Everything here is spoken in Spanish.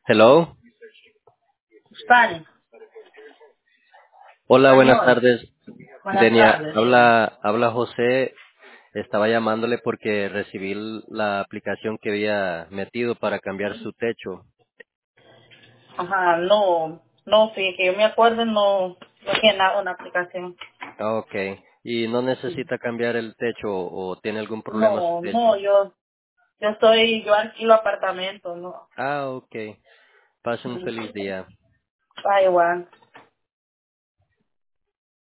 Hello. Spanish, Hola, buenas español. tardes. Buenas Denia, tardes, dígame. habla José. Estaba llamándole porque recibí la aplicación que había metido para cambiar su techo. Ajá, no, sí, que yo me acuerdo, no tiene nada una aplicación. Ah, okay. ¿Y no Sí. necesita cambiar el techo o tiene algún problema su No, techo? yo alquilo apartamento, no. Ah, okay. Pase un Ujú. feliz día. Ah, igual.